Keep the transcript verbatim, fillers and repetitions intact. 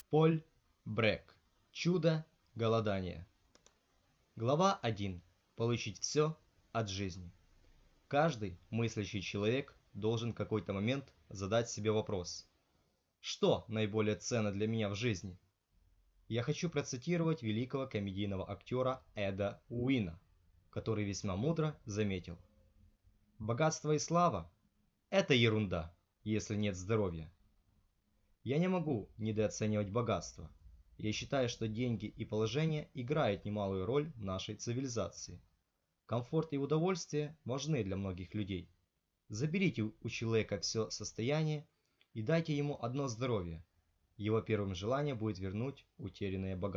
Поль Брек. Чудо голодания. Глава один. Получить все от жизни. Каждый мыслящий человек должен в какой-то момент задать себе вопрос: что наиболее ценно для меня в жизни? Я хочу процитировать великого комедийного актера Эда Уина, который весьма мудро заметил: богатство и слава – это ерунда, если нет здоровья. Я не могу недооценивать богатство. Я считаю, что деньги и положение играют немалую роль в нашей цивилизации. Комфорт и удовольствие важны для многих людей. Заберите у человека все состояние и дайте ему одно здоровье. Его первым желанием будет вернуть утерянное богатство.